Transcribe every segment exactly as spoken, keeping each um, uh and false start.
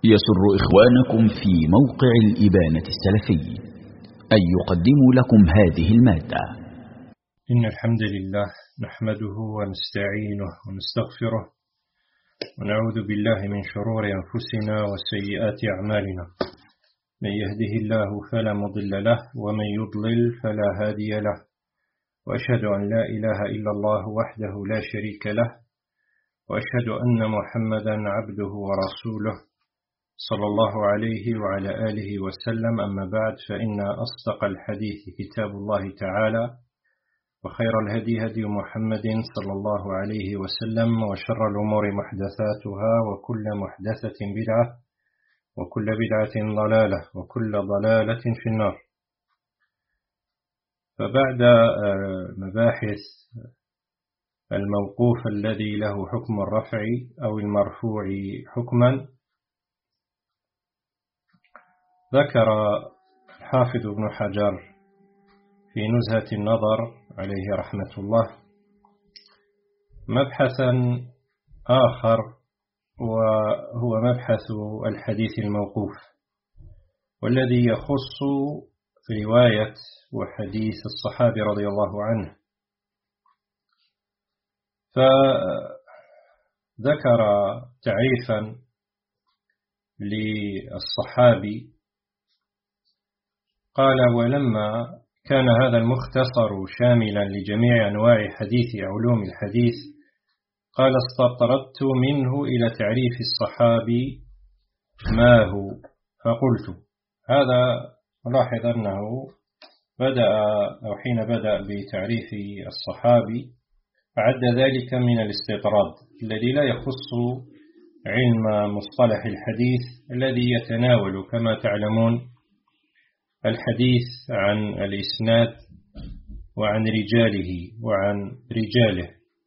يسر إخوانكم في موقع الإبانة السلفي أن يقدموا لكم هذه المادة. إن الحمد لله نحمده ونستعينه ونستغفره ونعوذ بالله من شرور أنفسنا وسيئات أعمالنا. من يهده الله فلا مضل له ومن يضلل فلا هادي له، وأشهد أن لا إله إلا الله وحده لا شريك له، وأشهد أن محمدا عبده ورسوله صلى الله عليه وعلى آله وسلم. أما بعد، فإن أصدق الحديث كتاب الله تعالى، وخير الهدي هدي محمد صلى الله عليه وسلم، وشر الأمور محدثاتها، وكل محدثة بدعة، وكل بدعة ضلالة، وكل ضلالة في النار. فبعد مباحث الموقوف الذي له حكم الرفع أو المرفوع حكما، ذكر الحافظ ابن حجر في نزهة النظر عليه رحمة الله مبحثا آخر، وهو مبحث الحديث الموقوف، والذي يخص رواية وحديث الصحابي رضي الله عنه. فذكر تعريفا للصحابي، قال: ولما كان هذا المختصر شاملا لجميع أنواع حديث علوم الحديث، قال: استطردت منه إلى تعريف الصحابي ما هو، فقلت. هذا لاحظ أنه بدأ أو حين بدأ بتعريف الصحابي أعد ذلك من الاستطراد الذي لا يخص علم مصطلح الحديث، الذي يتناول كما تعلمون الحديث عن الإسناد وعن رجاله وعن رجاله.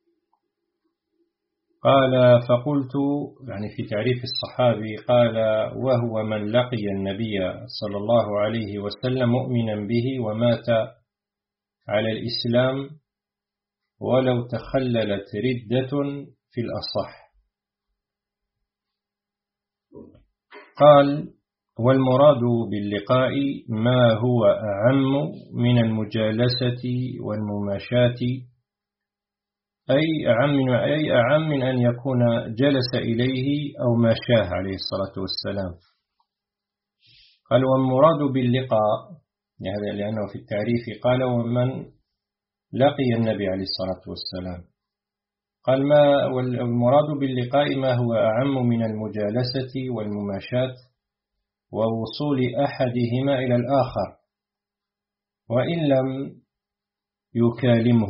قال: فقلت، يعني في تعريف الصحابي، قال: وهو من لقي النبي صلى الله عليه وسلم مؤمنا به ومات على الإسلام ولو تخللت ردة في الأصح. قال: والمراد باللقاء ما هو أعم من المجالسة والمماشاة، أي أعم, أي أعم من أن يكون جلس إليه أو ماشاه عليه الصلاة والسلام. قال: والمراد باللقاء، يعني لأنه في التعريف قال: ومن لقي النبي عليه الصلاة والسلام. قال: ما والمراد باللقاء ما هو أعم من المجالسة والمماشاة ووصول أحدهما إلى الآخر وإن لم يكالمه.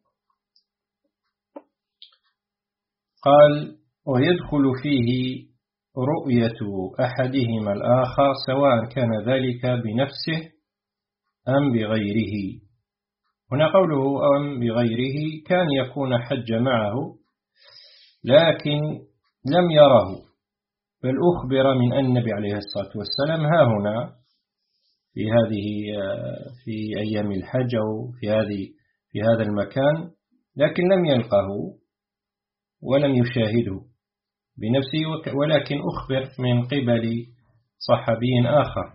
قال: ويدخل فيه رؤية أحدهما الآخر سواء كان ذلك بنفسه أم بغيره. هنا قوله أم بغيره كان يكون حج معه لكن لم يره، بل أخبر من النبي عليه الصلاة والسلام ها هنا في هذه في أيام الحج أو في هذه في هذا المكان، لكن لم يلقه ولم يشاهده بنفسه، ولكن أخبر من قبل صحابي آخر.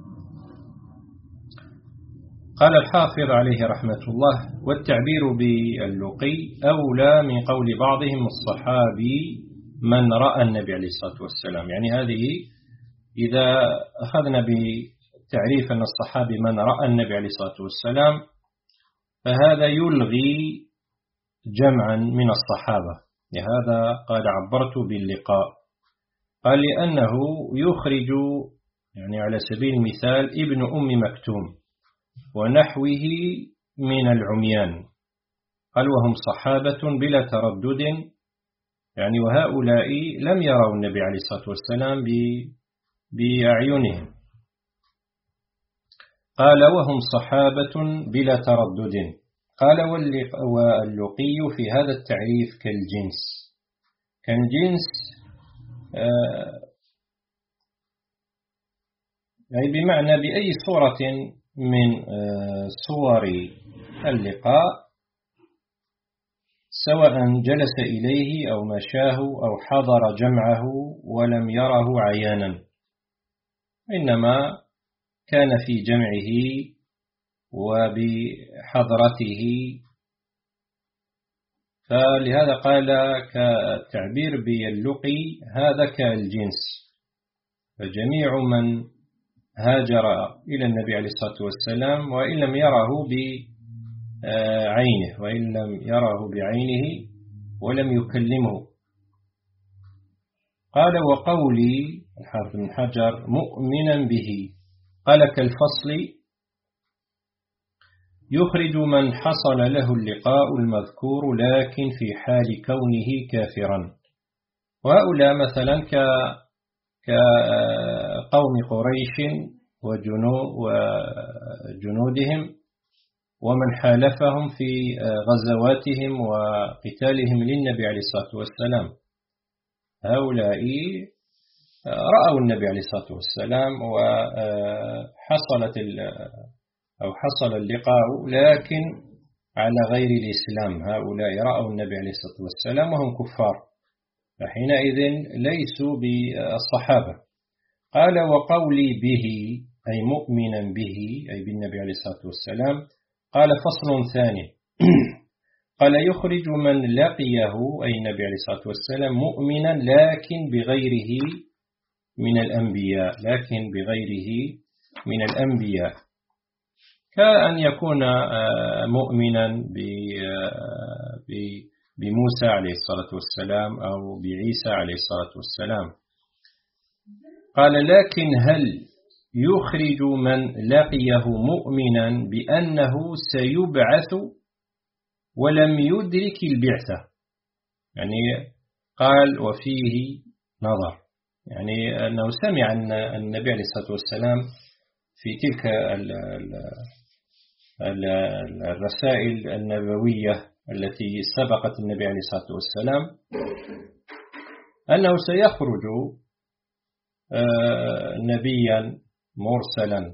قال الحافظ عليه رحمة الله: والتعبير باللقي أولى من قول بعضهم الصحابي من رأى النبي عليه الصلاة والسلام. يعني هذه إذا أخذنا بتعريف أن الصحابي من رأى النبي عليه الصلاة والسلام، فهذا يلغي جمعا من الصحابة. لهذا قال: عبرت باللقاء. قال: لأنه يخرج، يعني على سبيل المثال، ابن أم مكتوم ونحوه من العميان. قال: وهم صحابة بلا تردد، يعني وهؤلاء لم يروا النبي عليه الصلاة والسلام بأعينهم. قال: وهم صحابة بلا تردد. قال: واللقي في هذا التعريف كالجنس. كالجنس أي بمعنى بأي صورة من صور اللقاء سواء جلس إليه أو مشاه أو حضر جمعه ولم يره عيانا، إنما كان في جمعه وبحضرته. فلهذا قال كالتعبير باللقي هذا كالجنس، فجميع من هاجر إلى النبي عليه الصلاة والسلام وإن لم يره بعينه وإن لم يره بعينه ولم يكلمه. قال وقولي الحافظ بن حجر مؤمنا به، قال كالفصل يخرج من حصل له اللقاء المذكور لكن في حال كونه كافرا. وهؤلاء مثلا كقوم قريش وجنودهم ومن حالفهم في غزواتهم وقتالهم للنبي عليه الصلاة والسلام، هؤلاء رأوا النبي عليه الصلاة والسلام وحصلت أو حصل اللقاء لكن على غير الإسلام. هؤلاء رأوا النبي عليه الصلاة والسلام وهم كفار، فحينئذ ليسوا بالصحابة. قال وقولي به أي مؤمنا به أي بالنبي عليه الصلاة والسلام. قال فصل ثاني قال يخرج من لقيه أي النبي عليه الصلاة والسلام مؤمنا لكن بغيره من الأنبياء، لكن بغيره من الأنبياء، كأن يكون مؤمنا بموسى عليه الصلاة والسلام أو بعيسى عليه الصلاة والسلام. قال لكن هل يخرج من لقيه مؤمنا بأنه سيبعث ولم يدرك البعثة؟ يعني قال وفيه نظر، يعني أنه سمع أن النبي عليه الصلاة والسلام في تلك الرسائل النبوية التي سبقت النبي عليه الصلاة والسلام أنه سيخرج نبيا مرسلا.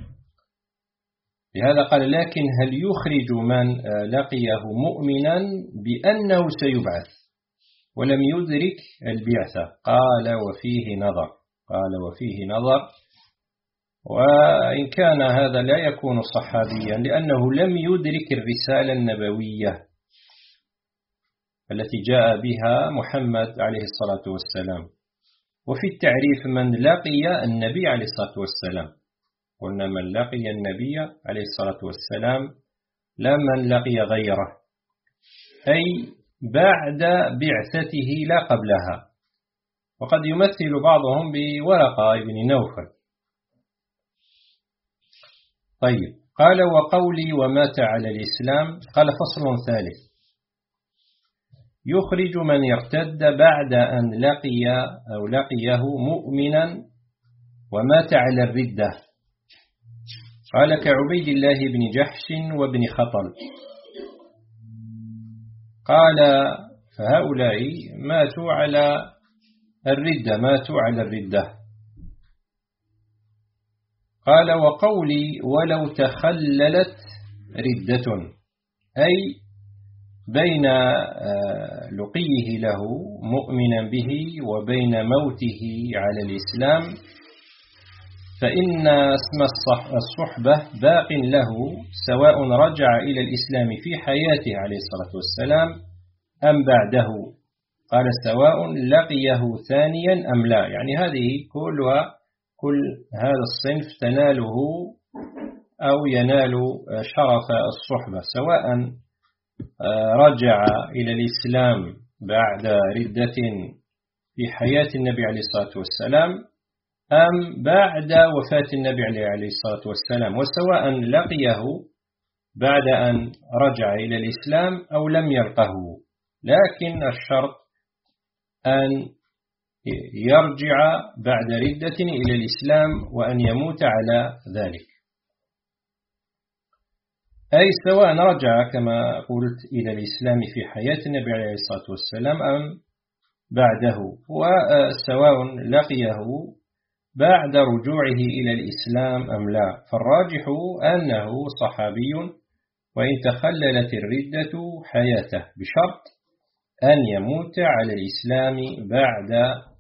لهذا قال لكن هل يخرج من لقيه مؤمنا بأنه سيبعث ولم يدرك البعثة؟ قال وفيه نظر، قال وفيه نظر. وإن كان هذا لا يكون صحابيا لأنه لم يدرك الرسالة النبوية التي جاء بها محمد عليه الصلاة والسلام. وفي التعريف من لقي النبي عليه الصلاة والسلام، قلنا من لقي النبي عليه الصلاة والسلام لا من لقي غيره، أي بعد بعثته لا قبلها. وقد يمثل بعضهم بورقة ابن نوفل. طيب قال وقولي ومات على الإسلام. قال فصل ثالث يخرج من ارتد بعد أن لقي أو لقيه مؤمنا ومات على الردة. قال كعبيد الله بن جحش وابن خطل. قال فهؤلاء ماتوا على الردة، ماتوا على الردة. قال وقولي ولو تخللت ردة، أي بين لقيه له مؤمنا به وبين موته على الإسلام فإن اسم الصحبة باق له سواء رجع إلى الإسلام في حياته عليه الصلاة والسلام أم بعده. قال سواء لقيه ثانيا أم لا، يعني هذه كلها كل هذا الصنف تناله أو ينال شرف الصحبة، سواء رجع إلى الإسلام بعد ردة في حياة النبي عليه الصلاة والسلام أم بعد وفاة النبي عليه الصلاة والسلام، وسواء لقيه بعد أن رجع إلى الإسلام أو لم يلقه، لكن الشرط أن يرجع بعد ردة إلى الإسلام وأن يموت على ذلك، أي سواء رجع كما قلت إلى الإسلام في حياة النبي عليه الصلاة والسلام أم بعده، وسواء لقيه بعد رجوعه إلى الإسلام أم لا. فالراجح أنه صحابي وإن تخللت الردة حياته، بشرط أن يموت على الإسلام بعد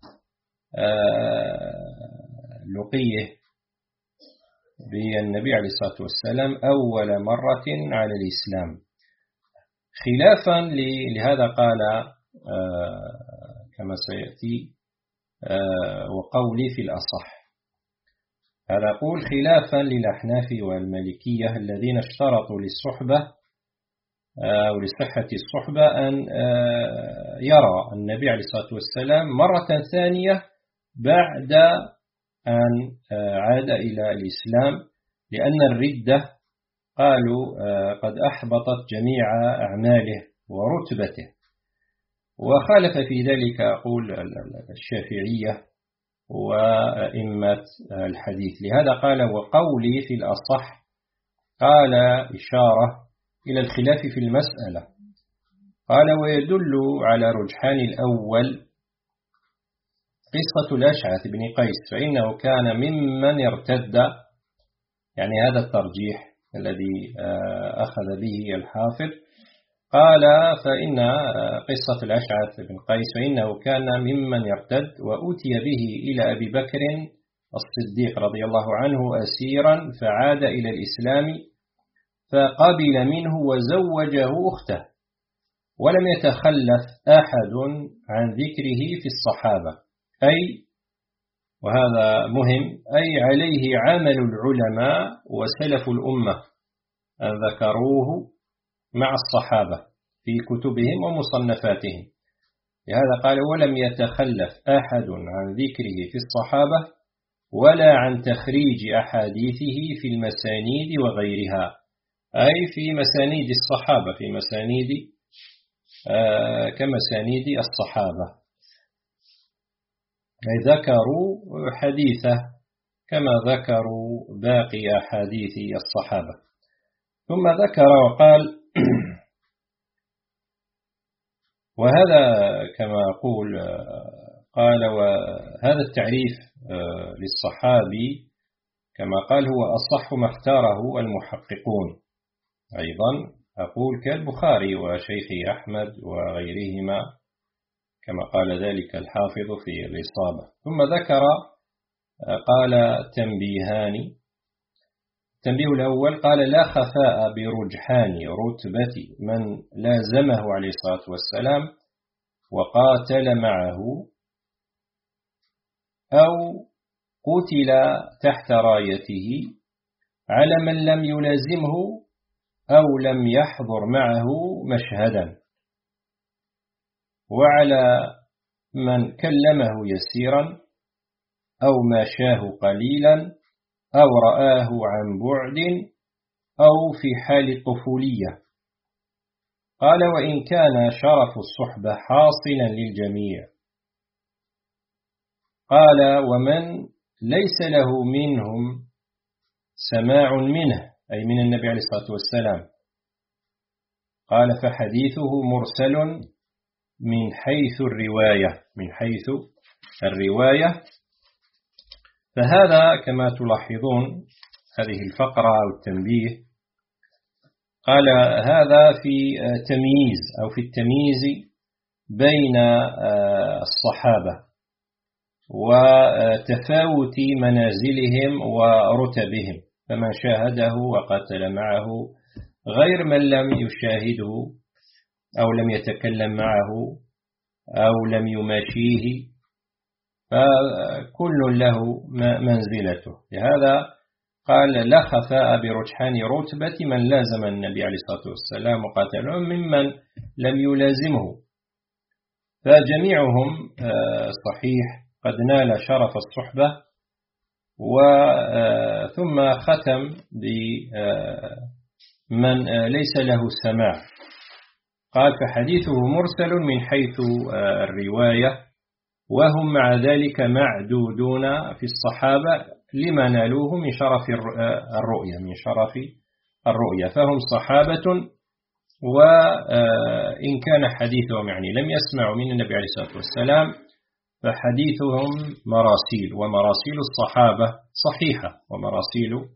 لقيه بالنبي عليه الصلاة والسلام أول مرة على الإسلام، خلافا لهذا قال كما سيأتي وقولي في الأصح. هذا قول خلافا للأحناف والمالكية الذين اشترطوا للصحبة أو لصحة الصحبة أن يرى النبي عليه الصلاة والسلام مرة ثانية بعد أن عاد إلى الإسلام، لأن الردة قالوا قد أحبطت جميع أعماله ورتبته، وخالف في ذلك أقول الشافعية وإمة الحديث. لهذا قال وقولي في الأصح، قال إشارة إلى الخلاف في المسألة. قال ويدل على رجحان الأول قصة الأشعث بن قيس، فإنه كان ممن ارتد، يعني هذا الترجيح الذي أخذ به الحافظ. قال فإن قصة الأشعث بن قيس فإنه كان ممن يرتد، وأتي به إلى أبي بكر الصديق رضي الله عنه أسيرا، فعاد إلى الإسلام فقبل منه وزوجه أخته، ولم يتخلف أحد عن ذكره في الصحابة، أي وهذا مهم، أي عليه عمل العلماء وسلف الأمة أن ذكروه مع الصحابة في كتبهم ومصنفاتهم. لهذا قال ولم يتخلف أحد عن ذكره في الصحابة ولا عن تخريج أحاديثه في المسانيد وغيرها، أي في مسانيد الصحابة، في مسانيد آه كمسانيد الصحابة، أي ذكروا حديثه كما ذكروا باقي أحاديث الصحابة. ثم ذكر وقال وهذا كما أقول قال وهذا التعريف للصحابي كما قال هو أصح ما اختاره المحققون، أيضا أقول كالبخاري وشيخي أحمد وغيرهما كما قال ذلك الحافظ في الإصابة. ثم ذكر قال تنبيهان. التنبيه الأول قال لا خفاء برجحان رتبة من لازمه عليه الصلاة والسلام وقاتل معه أو قتل تحت رايته على من لم يلازمه أو لم يحضر معه مشهدا، وعلى من كلمه يسيرا أو ماشاه قليلا أو رآه عن بعد أو في حال الطفولية. قال وإن كان شرف الصحبة حاصلا للجميع. قال ومن ليس له منهم سماع منه، أي من النبي عليه الصلاة والسلام، قال فحديثه مرسل من حيث الرواية، من حيث الرواية. فهذا كما تلاحظون هذه الفقرة أو التنبيه قال هذا في تمييز أو في التمييز بين الصحابة وتفاوت منازلهم ورتبهم، فمن شاهده وقاتل معه غير من لم يشاهده أو لم يتكلم معه أو لم يماشيه، فكل له منزلته. لهذا قال لا خفاء برجحان رتبة من لازم النبي عليه الصلاة والسلام وقاتلهم ممن لم يلازمه، فجميعهم صحيح قد نال شرف الصحبة. وثم ختم بمن ليس له سماع، قال فحديثه مرسل من حيث الرواية، وهم مع ذلك معدودون في الصحابة لما نالوه من شرف الرؤية، من شرف الرؤية، فهم صحابة. وإن كان حديثهم يعني لم يسمعوا من النبي عليه الصلاة والسلام فحديثهم مراسيل، ومراسيل الصحابة صحيحة، ومراسيل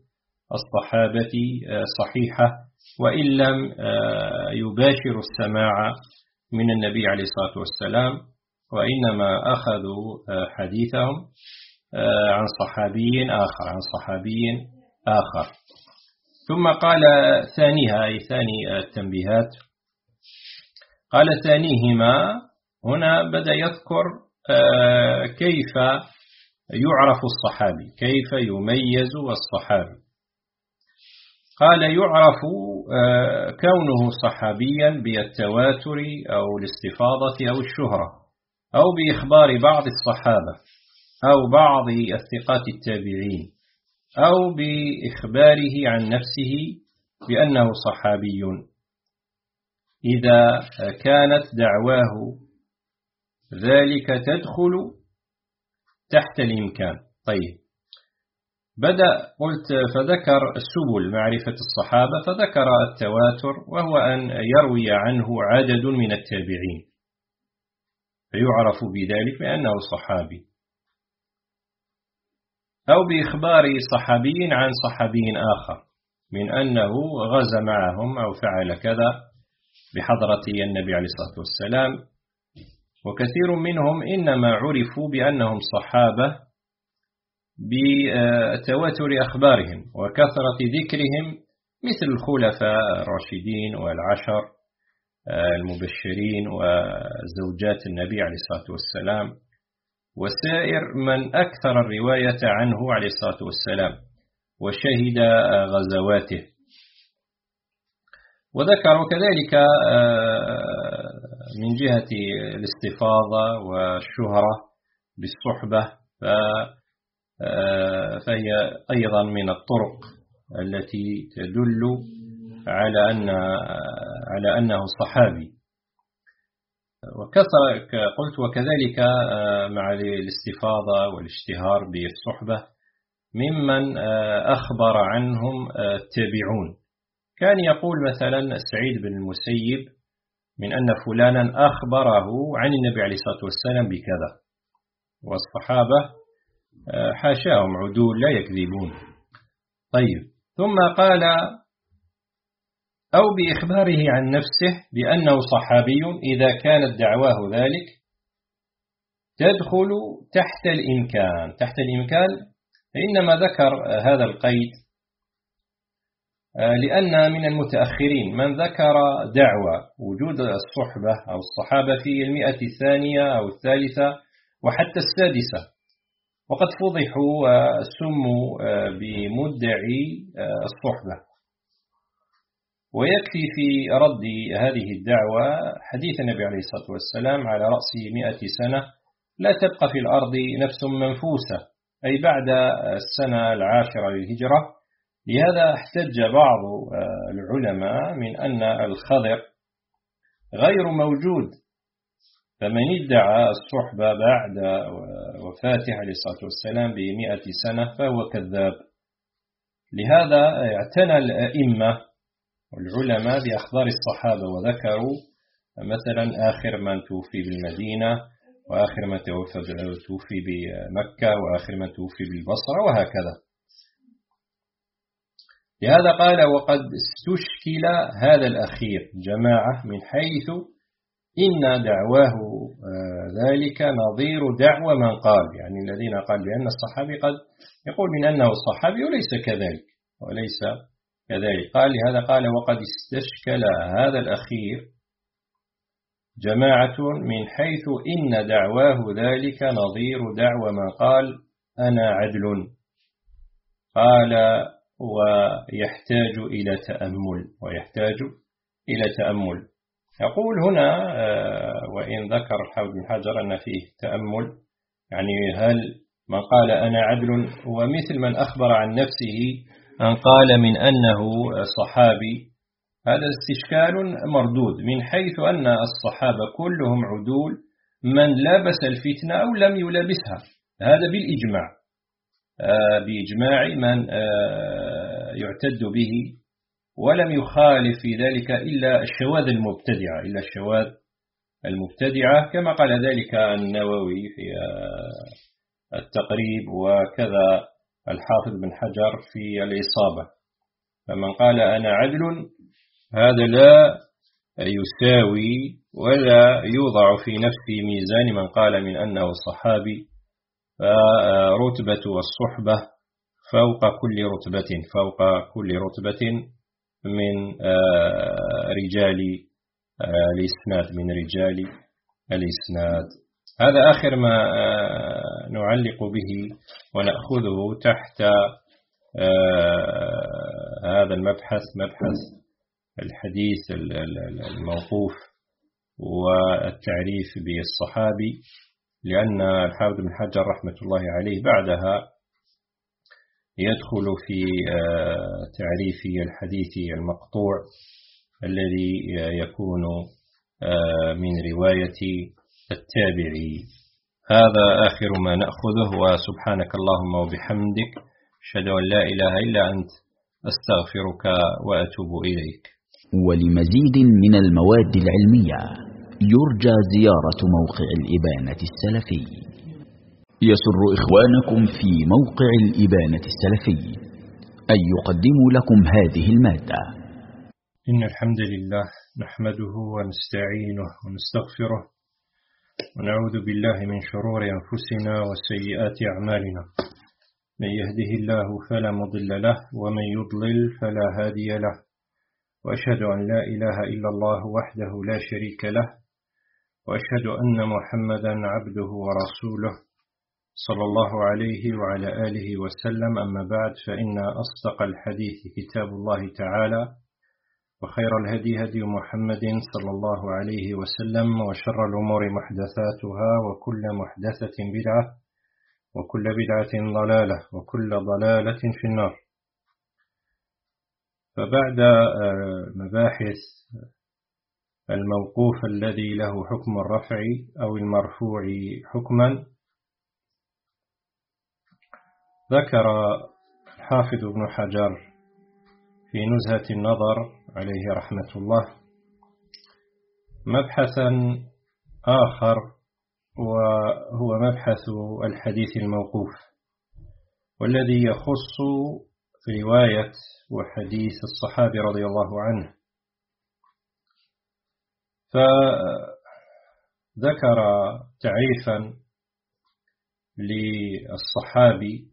الصحابة صحيحة وإن لم يباشر السماع من النبي عليه الصلاة والسلام، وإنما أخذوا حديثهم عن صحابي آخر عن صحابي آخر. ثم قال ثانيها، أي ثاني التنبيهات، قال ثانيهما، هنا بدأ يذكر كيف يعرف الصحابي، كيف يميز الصحابي. قال يعرف كونه صحابيا بالتواتر أو الاستفاضة أو الشهرة، أو بإخبار بعض الصحابة أو بعض الثقات التابعين، أو بإخباره عن نفسه بأنه صحابي، إذا كانت دعواه ذلك تدخل تحت الإمكان. طيب، بدأ قلت فذكر سبل معرفة الصحابة، فذكر التواتر، وهو أن يروي عنه عدد من التابعين فيعرف بذلك بأنه صحابي، أو بإخبار صحابي عن صحابي آخر من أنه غزا معهم أو فعل كذا بحضرة النبي عليه الصلاة والسلام. وكثير منهم إنما عرفوا بأنهم صحابة بتواتر أخبارهم وكثرة ذكرهم، مثل الخلفاء الراشدين والعشر المبشرين وزوجات النبي عليه الصلاة والسلام، وسائر من أكثر الرواية عنه عليه الصلاة والسلام وشهد غزواته. وذكروا كذلك من جهة الاستفاضة والشهرة بالصحبة، فهي أيضا من الطرق التي تدل على أن على أنه صحابي. وكثر قلت وكذلك مع الاستفاضة والاشتهار بالصحبة ممن أخبر عنهم التابعون. كان يقول مثلا سعيد بن المسيب من أن فلانا أخبره عن النبي عليه الصلاة والسلام بكذا، والصحابة حاشاهم عدول لا يكذبون. طيب، ثم قال أو بإخباره عن نفسه بأنه صحابي، إذا كانت دعواه ذلك تدخل تحت الإمكان. تحت الإمكان إنما ذكر هذا القيد لأن من المتأخرين من ذكر دعوى وجود الصحبة أو الصحابة في المئة الثانية أو الثالثة وحتى السادسة، وقد فضحوا وسموا بمدعي الصحبة. ويكفي في رد هذه الدعوة حديث النبي عليه الصلاة والسلام على رأس مئة سنة لا تبقى في الأرض نفس منفوسة، أي بعد السنة العاشرة للهجرة. لهذا احتج بعض العلماء من أن الخضر غير موجود، فمن ادعى الصحبة بعد وفاته عليه الصلاة والسلام بمئة سنة فهو كذاب. لهذا اعتنى الأئمة والعلماء بأخبار الصحابة، وذكروا مثلا آخر من توفي بالمدينة، وآخر من توفي بمكة، وآخر من توفي بالبصرة، وهكذا. لهذا قال وقد استشكل هذا الأخير جماعة من حيث إن دعواه ذلك نظير دعوى من قال، يعني الذين قال بأن الصحابي قد يقول من أنه الصحابي وليس كذلك وليس كذلك. قال لهذا قال وقد استشكل هذا الأخير جماعة من حيث إن دعواه ذلك نظير دعوى من قال أنا عدل. قال ويحتاج إلى تأمل ويحتاج إلى تأمل. يقول هنا وإن ذكر الحافظ بن حجر أن فيه تأمل، يعني هل من قال أنا عدل ومثل من أخبر عن نفسه أن قال من أنه صحابي، هذا استشكال مردود من حيث أن الصحابة كلهم عدول من لبس الفتنة أو لم يلبسها، هذا بالإجماع بإجماع من يعتد به، ولم يخالف في ذلك إلا الشواذ المبتدعة إلا الشواذ المبتدعة كما قال ذلك النووي في التقريب، وكذا الحافظ بن حجر في الإصابة. فمن قال أنا عدل هذا لا يساوي ولا يوضع في نفس ميزان من قال من أنه صحابي، فرتبة الصحبة فوق كل رتبة فوق كل رتبة من رجال الإسناد من رجال الإسناد. هذا آخر ما نعلق به ونأخذه تحت هذا المبحث، مبحث الحديث الموقوف والتعريف بالصحابي، لأن الحافظ بن حجر رحمة الله عليه بعدها يدخل في تعريف الحديث المقطوع الذي يكون من رواية التابعي. هذا آخر ما نأخذه، وسبحانك اللهم وبحمدك أشهد أن لا إله إلا أنت أستغفرك وأتوب إليك. ولمزيد من المواد العلمية يرجى زيارة موقع الإبانة السلفي. يسر إخوانكم في موقع الإبانة السلفي أن يقدموا لكم هذه المادة. إن الحمد لله نحمده ونستعينه ونستغفره ونعوذ بالله من شرور أنفسنا وسيئات أعمالنا، من يهده الله فلا مضل له ومن يضلل فلا هادي له، وأشهد أن لا إله إلا الله وحده لا شريك له، وأشهد أن محمدا عبده ورسوله صلى الله عليه وعلى آله وسلم. أما بعد، فإن أصدق الحديث كتاب الله تعالى، وخير الهدي هدي محمد صلى الله عليه وسلم، وشر الأمور محدثاتها، وكل محدثة بدعة، وكل بدعة ضلالة، وكل ضلالة في النار. فبعد مباحث الموقوف الذي له حكم الرفع أو المرفوع حكما، ذكر حافظ ابن حجر في نزهة النظر عليه رحمة الله مبحثا آخر، وهو مبحث الحديث الموقوف، والذي يخص رواية وحديث الصحابي رضي الله عنه. فذكر تعريفا للصحابي،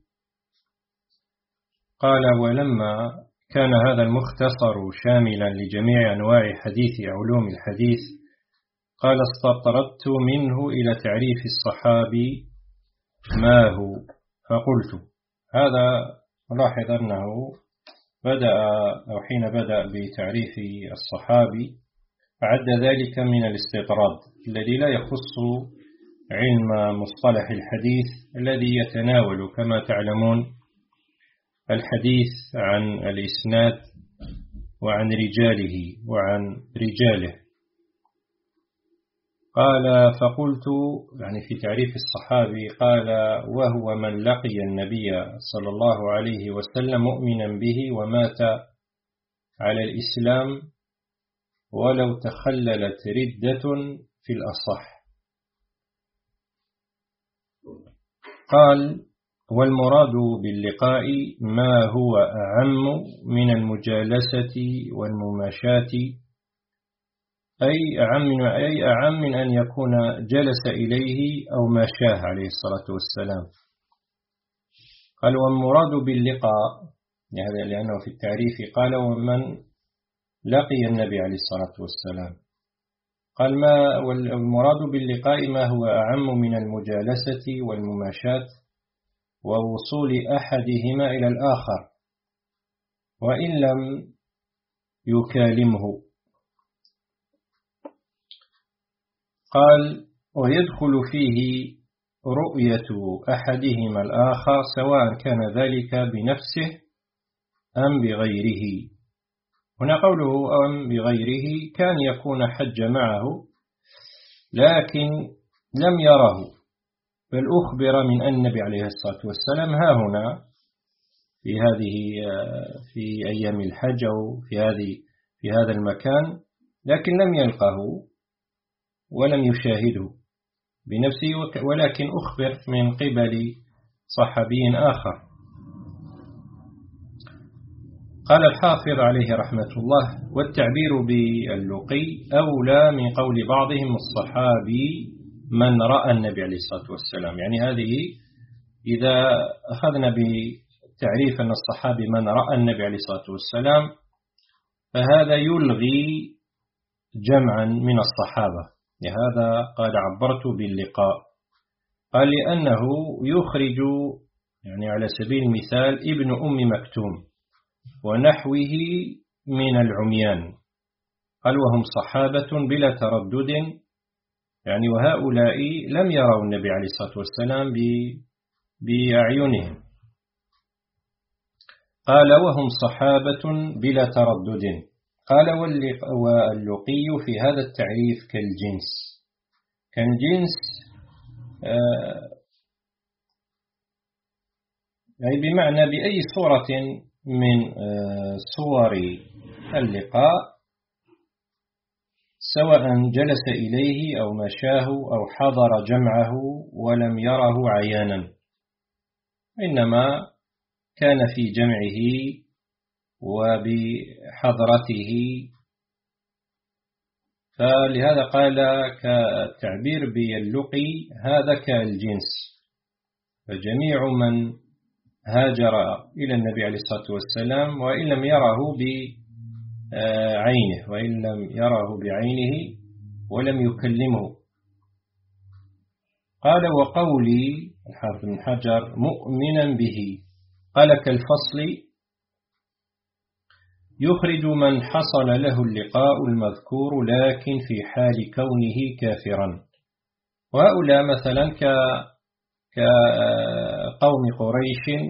قال: ولما كان هذا المختصر شاملا لجميع أنواع حديث علوم الحديث، قال: استطردت منه إلى تعريف الصحابي ما هو، فقلت. هذا لاحظ أنه بدأ أو حين بدأ بتعريف الصحابي أعد ذلك من الاستطراد الذي لا يخص علم مصطلح الحديث، الذي يتناول كما تعلمون الحديث عن الإسناد وعن رجاله وعن رجاله. قال: فقلت، يعني في تعريف الصحابي، قال: وهو من لقي النبي صلى الله عليه وسلم مؤمنا به ومات على الإسلام ولو تخللت ردة في الأصح. قال: والمراد باللقاء ما هو أعم من المجالسة والمماشاة، أي أعم, أي أعم من أن يكون جلس إليه أو ماشاه عليه الصلاة والسلام. قال: والمراد باللقاء، يعني لأنه في التعريف قال: ومن لقي النبي عليه الصلاة والسلام. قال: ما والمراد باللقاء ما هو أعم من المجالسة والمماشاة ووصول أحدهما إلى الآخر وإن لم يكالمه. قال: ويدخل فيه رؤية أحدهما الآخر سواء كان ذلك بنفسه أم بغيره. هنا قوله أم بغيره كان يكون حج معه لكن لم يره، بل أخبر من النبي عليه الصلاة والسلام ها هنا في هذه في أيام الحج أو في هذه في هذا المكان، لكن لم يلقه ولم يشاهده بنفسه، ولكن أخبر من قبل صحابي آخر. قال الحافظ عليه رحمة الله: والتعبير باللقي أولى من قول بعضهم الصحابي من رأى النبي عليه الصلاة والسلام. يعني هذه إذا أخذنا بتعريف أن الصحابي من رأى النبي عليه الصلاة والسلام، فهذا يلغي جمعا من الصحابة. لهذا قال عبرت باللقاء، قال لأنه يخرج يعني على سبيل المثال ابن أم مكتوم ونحوه من العميان، قال وهم صحابة بلا تردد، يعني وهؤلاء لم يروا النبي عليه الصلاة والسلام بأعينهم. قال وهم صحابة بلا تردد. قال واللقي في هذا التعريف كالجنس، كالجنس أي بمعنى بأي صورة من صور اللقاء، سواء جلس إليه أو مشاه أو حضر جمعه ولم يره عيانا، إنما كان في جمعه وبحضرته. فلهذا قال كالتعبير باللقي هذا كالجنس، فجميع من هاجر إلى النبي عليه الصلاة والسلام وإن لم يره بعينه وإن لم يره بعينه ولم يكلمه. قال وقولي الحافظ بن حجر مؤمنا به، قال كالفصل يخرج من حصل له اللقاء المذكور لكن في حال كونه كافرا. وهؤلاء مثلا كقوم قريش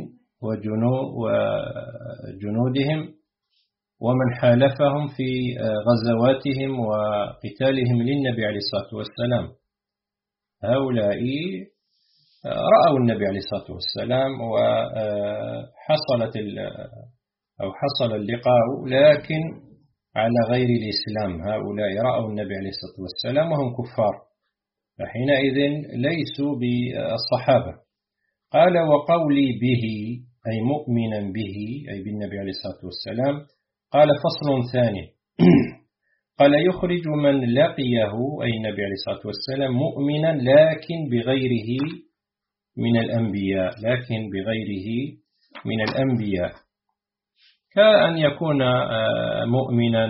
وجنودهم ومن حالفهم في غزواتهم وقتالهم للنبي عليه الصلاة والسلام، هؤلاء رأوا النبي عليه الصلاة والسلام وحصلت أو حصل اللقاء لكن على غير الإسلام. هؤلاء رأوا النبي عليه الصلاة والسلام وهم كفار، فحينئذ ليسوا بالصحابة. قال وقولي به أي مؤمنا به أي بالنبي عليه الصلاة والسلام. قال فصل ثاني قال يخرج من لقيه أي النبي عليه الصلاة والسلام مؤمنا لكن بغيره من الأنبياء، لكن بغيره من الأنبياء، كأن يكون مؤمنا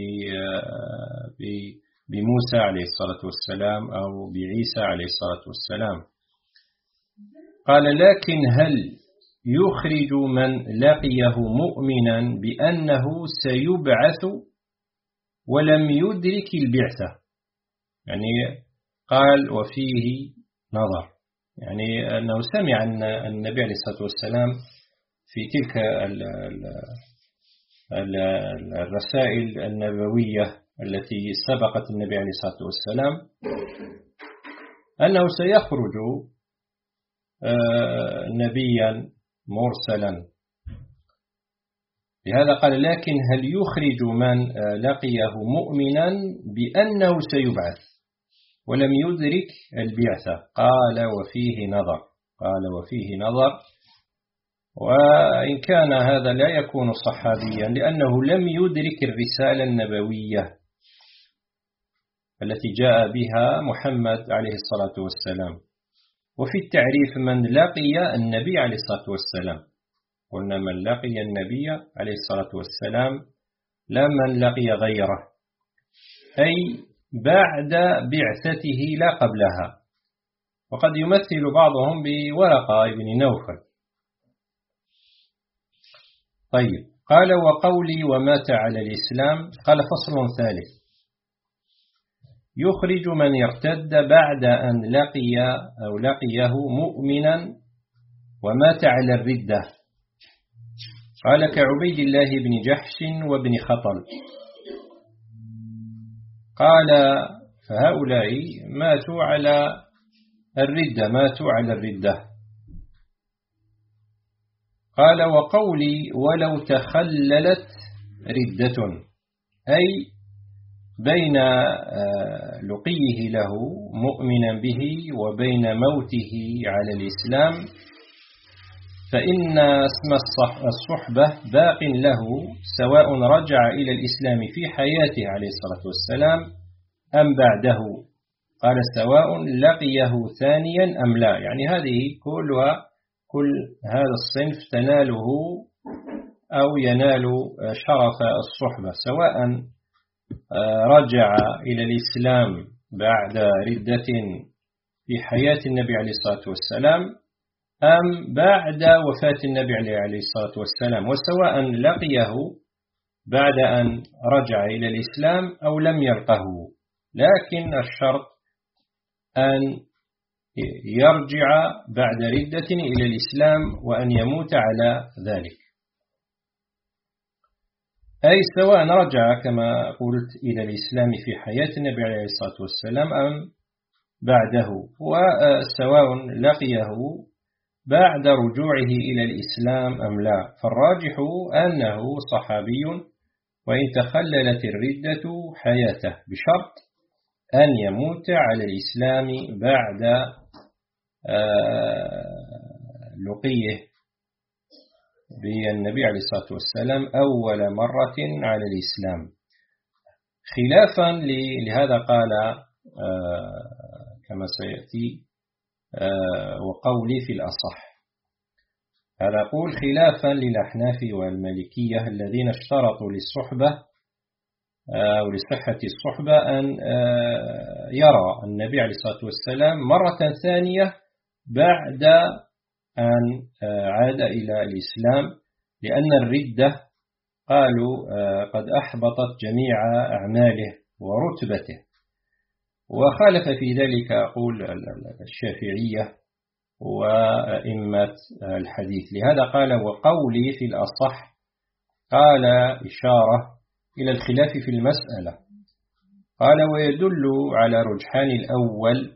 بموسى عليه الصلاة والسلام أو بعيسى عليه الصلاة والسلام. قال لكن هل يخرج من لقيه مؤمنا بأنه سيبعث ولم يدرك البعثة؟ يعني قال وفيه نظر، يعني أنه سمع أن النبي عليه الصلاة والسلام في تلك الرسائل النبوية التي سبقت النبي عليه الصلاة والسلام أنه سيخرج نبيا مرسلا. لهذا قال لكن هل يخرج من لقيه مؤمنا بأنه سيبعث ولم يدرك البعثة؟ قال وفيه نظر، قال وفيه نظر، وإن كان هذا لا يكون صحابيا لأنه لم يدرك الرسالة النبوية التي جاء بها محمد عليه الصلاة والسلام. وفي التعريف من لقي النبي عليه الصلاة والسلام، قلنا من لقي النبي عليه الصلاة والسلام لا من لقي غيره، أي بعد بعثته لا قبلها. وقد يمثل بعضهم بورقة بن نوفل. طيب قال وقولي ومات على الإسلام. قال فصل ثالث يخرج من ارتد بعد أن لقي أو لقيه مؤمنا ومات على الردة. قال كعبيد الله بن جحش وابن خطل. قال فهؤلاء ماتوا على الردة، ماتوا على الردة. قال وقولي ولو تخللت ردة، أي بين لقيه له مؤمنا به وبين موته على الإسلام فإن اسم الصحبة باق له سواء رجع إلى الإسلام في حياته عليه الصلاة والسلام أم بعده. قال سواء لقيه ثانيا أم لا، يعني هذه كلها كل هذا الصنف تناله أو ينال شرف الصحبة، سواء رجع إلى الإسلام بعد ردة في حياة النبي عليه الصلاة والسلام أم بعد وفاة النبي عليه الصلاة والسلام، وسواء لقيه بعد أن رجع إلى الإسلام أو لم يلقه، لكن الشرط أن يرجع بعد ردة إلى الإسلام وأن يموت على ذلك، أي سواء رجع كما قلت إلى الإسلام في حياة النبي عليه الصلاة والسلام أم بعده، وسواء لقيه بعد رجوعه إلى الإسلام أم لا، فالراجح أنه صحابي وإن تخللت الردة حياته، بشرط أن يموت على الإسلام بعد لقيه بالنبي عليه الصلاة والسلام أول مرة على الإسلام، خلافا لهذا قال كما سيأتي وقولي في الأصح. هذا أقول خلافا للأحناف والمالكية الذين اشترطوا للصحبة أو لصحة الصحبة أن يرى النبي عليه الصلاة والسلام مرة ثانية بعد أن عاد إلى الإسلام، لأن الردة قالوا قد أحبطت جميع أعماله ورتبته، وخالف في ذلك أقول الشافعية وإمة الحديث. لهذا قال وقولي في الأصح، قال إشارة إلى الخلاف في المسألة، قال ويدل على رجحان الأول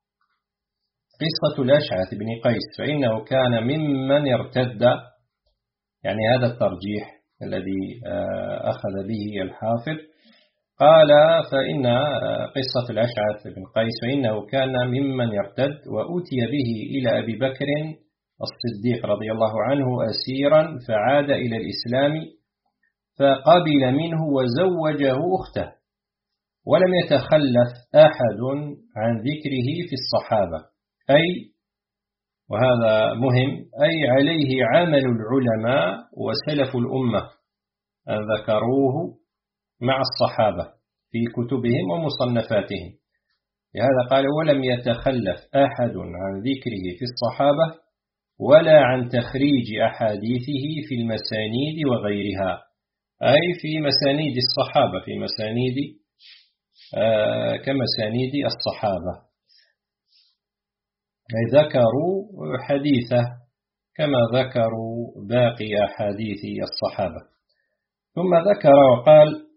قصة الأشعث بن قيس، فإنه كان ممن ارتد، يعني هذا الترجيح الذي أخذ به الحافظ، قال فإن قصة الأشعث بن قيس فإنه كان ممن يرتد وأتي به إلى أبي بكر الصديق رضي الله عنه أسيرا، فعاد إلى الإسلام فقبل منه وزوجه أخته، ولم يتخلف أحد عن ذكره في الصحابة، أي وهذا مهم، أي عليه عمل العلماء وسلف الأمة أن ذكروه مع الصحابة في كتبهم ومصنفاتهم. لهذا قال ولم يتخلف أحد عن ذكره في الصحابة ولا عن تخريج أحاديثه في المسانيد وغيرها، أي في مسانيد الصحابة، في مسانيد آه كمسانيد الصحابة، أي ذكروا حديثه كما ذكروا باقي أحاديث الصحابة. ثم ذكر وقال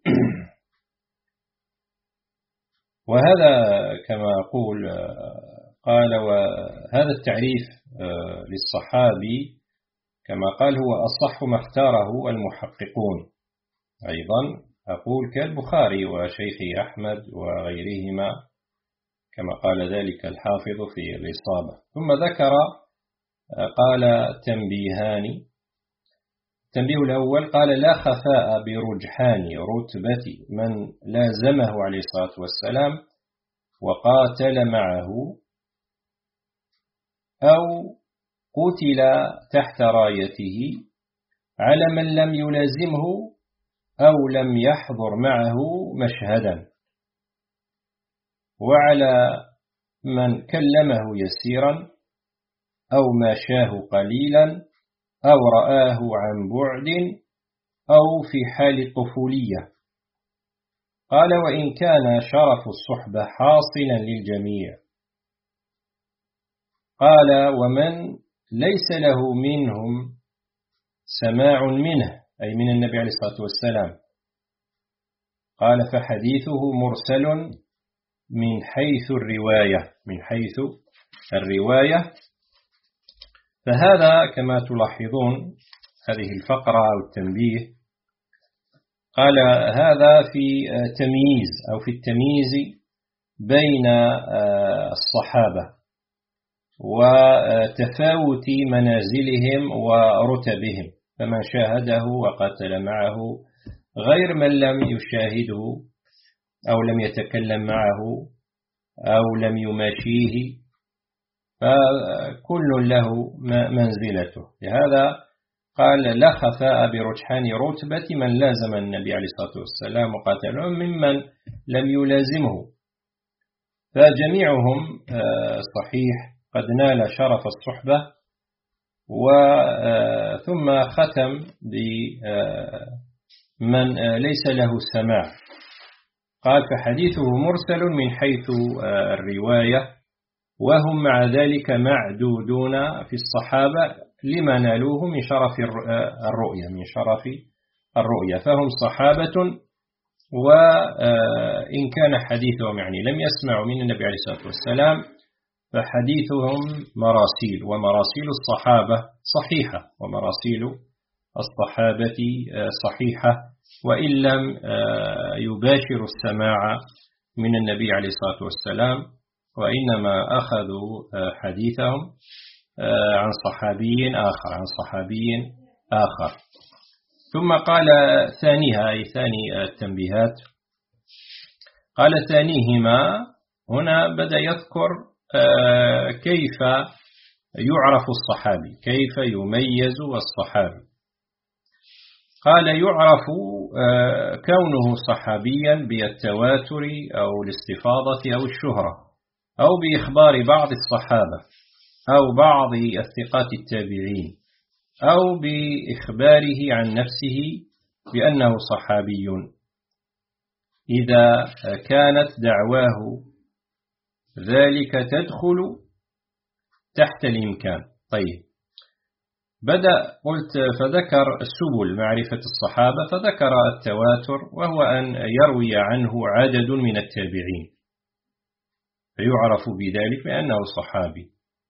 وهذا كما أقول قال وهذا التعريف للصحابي كما قال هو أصح ما اختاره المحققون، أيضا أقول كالبخاري وشيخ أحمد وغيرهما كما قال ذلك الحافظ في الإصابة. ثم ذكر قال تنبيهان. التنبيه الأول قال لا خفاء برجحان رتبة من لازمه عليه الصلاة والسلام وقاتل معه أو قتل تحت رايته على من لم يلازمه أو لم يحضر معه مشهدا، وعلى من كلمه يسيرا أو ماشاه قليلا أو رآه عن بعد أو في حال الطفولية. قال وإن كان شرف الصحبة حاصلا للجميع. قال ومن ليس له منهم سماع منه، أي من النبي عليه الصلاة والسلام، قال فحديثه مرسل من حيث الرواية، من حيث الرواية. فهذا كما تلاحظون هذه الفقرة أو التنبيه قال هذا في تمييز أو في التمييز بين الصحابة، وتفاوت منازلهم ورتبهم، فمن شاهده وقاتل معه غير من لم يشاهده أو لم يتكلم معه أو لم يماشيه، فكل له منزلته. لهذا قال لا خفاء برجحان رتبة من لازم النبي عليه الصلاة والسلام وقاتله ممن لم يلازمه، فجميعهم صحيح قد نال شرف الصحبة. ثم ختم بمن ليس له سماع، قال فحديثه مرسل من حيث الرواية، وهم مع ذلك معدودون في الصحابة لما نالوه من شرف الرؤية من شرف الرؤية فهم صحابة. وإن كان حديثهم يعني لم يسمعوا من النبي عليه الصلاة والسلام فحديثهم مراسيل، ومراسيل الصحابة صحيحة، ومراسيل الصحابة صحيحة وإن لم يباشر السماع من النبي عليه الصلاة والسلام، وإنما أخذوا حديثهم عن صحابي آخر عن صحابي آخر. ثم قال ثانيها أي ثاني التنبيهات، قال ثانيهما، هنا بدأ يذكر كيف يعرف الصحابي، كيف يميز الصحابي. قال يعرف كونه صحابيا بالتواتر أو الاستفاضة أو الشهرة أو بإخبار بعض الصحابة أو بعض الثقات التابعين أو بإخباره عن نفسه بأنه صحابي إذا كانت دعواه ذلك تدخل تحت الإمكان. طيب، بدأ قلت فذكر سبل معرفة الصحابة، فذكر التواتر وهو أن يروي عنه عدد من التابعين فيعرف بذلك بأنه صحابي،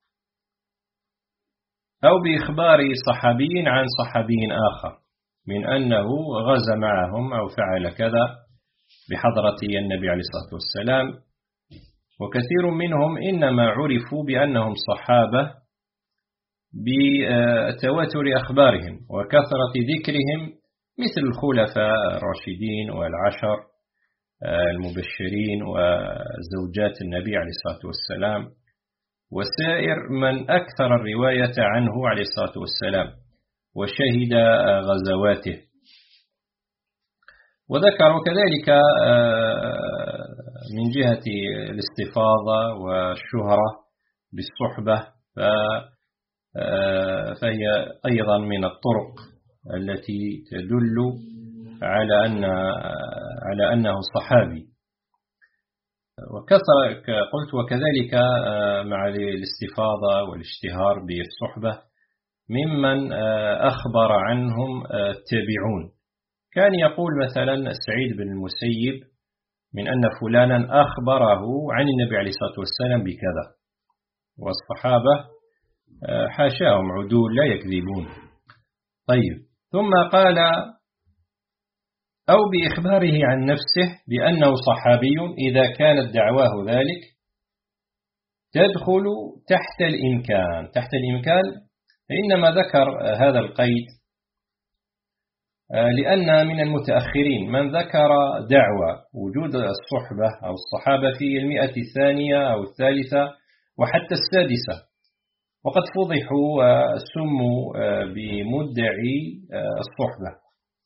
أو بإخبار صحابي عن صحابي آخر من أنه غزا معهم أو فعل كذا بحضرة النبي عليه الصلاة والسلام. وكثير منهم إنما عرفوا بأنهم صحابة بتواتر أخبارهم وكثرة ذكرهم، مثل الخلفاء الراشدين والعشر المبشرين وزوجات النبي عليه الصلاة والسلام وسائر من أكثر الرواية عنه عليه الصلاة والسلام وشهد غزواته. وذكر كذلك من جهة الاستفاضة والشهرة بالصحبة، فهي أيضا من الطرق التي تدل على أن على أنه صحابي. وكثر قلت وكذلك مع الاستفاضة والاشتهار بالصحبة ممن أخبر عنهم التابعون. كان يقول مثلا سعيد بن المسيب من أن فلانا أخبره عن النبي عليه الصلاة والسلام بكذا، والصحابة حاشاهم عدول لا يكذبون. طيب، ثم قال أو بإخباره عن نفسه بأنه صحابي إذا كانت دعواه ذلك تدخل تحت الإمكان. تحت الإمكان فإنما ذكر هذا القيد لأن من المتأخرين من ذكر دعوى وجود الصحبة أو الصحابة في المئة الثانية أو الثالثة وحتى السادسة، وقد فضحوا وسموا بمدعي الصحبة.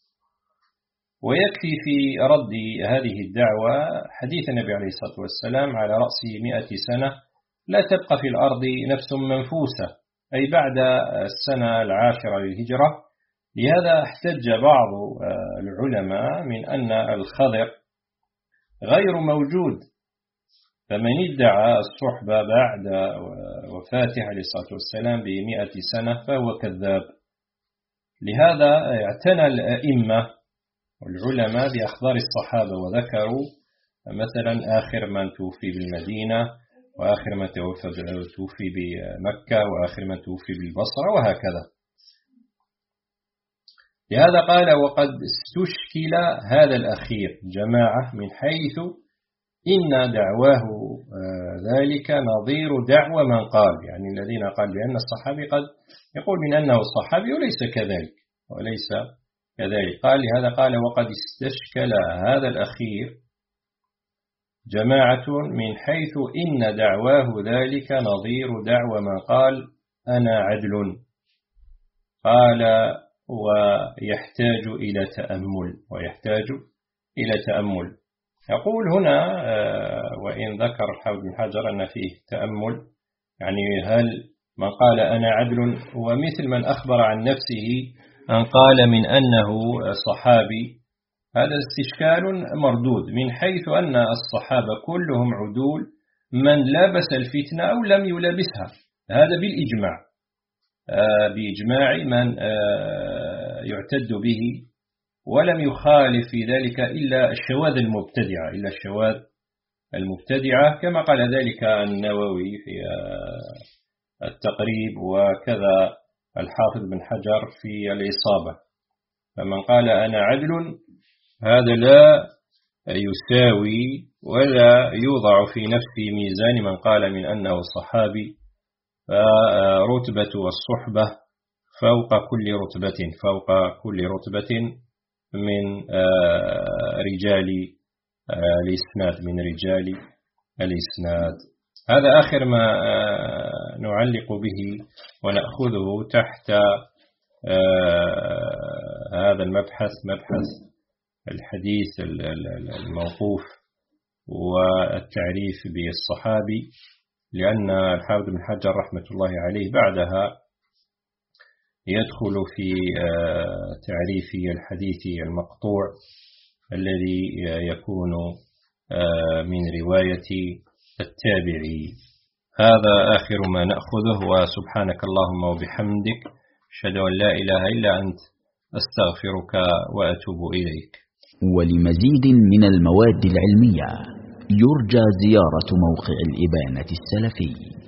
ويكفي في رد هذه الدعوة حديث النبي عليه الصلاة والسلام على رأس مئة سنة لا تبقى في الأرض نفس منفوسة، أي بعد السنة العاشرة للهجرة. لهذا احتج بعض العلماء من أن الخضر غير موجود، فمن ادعى الصحبة بعد وفاته عليه الصلاة والسلام بمئة سنة فهو كذاب. لهذا اعتنى الأئمة والعلماء بأخبار الصحابة، وذكروا مثلا آخر من توفي بالمدينة، وآخر من توفي بمكة، وآخر من توفي بالبصرة، وهكذا. لهذا قال وقد استشكل هذا الأخير جماعة من حيث إن دعواه ذلك نظير دعوى من قال، يعني الذين قال بأن الصحابي قد يقول من أنه الصحابي وليس كذلك وليس كذلك. قال لهذا قال وقد استشكل هذا الأخير جماعة من حيث إن دعواه ذلك نظير دعوى من قال أنا عدل. قال ويحتاج إلى تأمل ويحتاج إلى تأمل. يقول هنا وإن ذكر الحافظ بن حجر أن فيه تأمل، يعني هل من قال أنا عدل ومثل من أخبر عن نفسه أن قال من أنه صحابي، هذا استشكال مردود من حيث أن الصحابة كلهم عدول من لبس الفتنة أو لم يلبسها، هذا بالإجماع بإجماع من يعتد به، ولم يخالف في ذلك إلا الشواذ المبتدعة إلا الشواذ المبتدعة كما قال ذلك النووي في التقريب وكذا الحافظ بن حجر في الإصابة. فمن قال أنا عدل هذا لا يساوي ولا يوضع في نفس ميزان من قال من أنه صحابي، فرتبة والصحبة فوق كل رتبة فوق كل رتبة من رجال الإسناد من رجال الإسناد. هذا آخر ما نعلق به ونأخذه تحت هذا المبحث، مبحث الحديث الموقوف والتعريف بالصحابي، لأن الحافظ بن حجر رحمة الله عليه بعدها يدخل في تعريف الحديث المقطوع الذي يكون من رواية التابعي. هذا آخر ما نأخذه، وسبحانك اللهم وبحمدك أشهد أن لا إله إلا أنت أستغفرك وأتوب إليك. ولمزيد من المواد العلمية يرجى زيارة موقع الإبانة السلفي.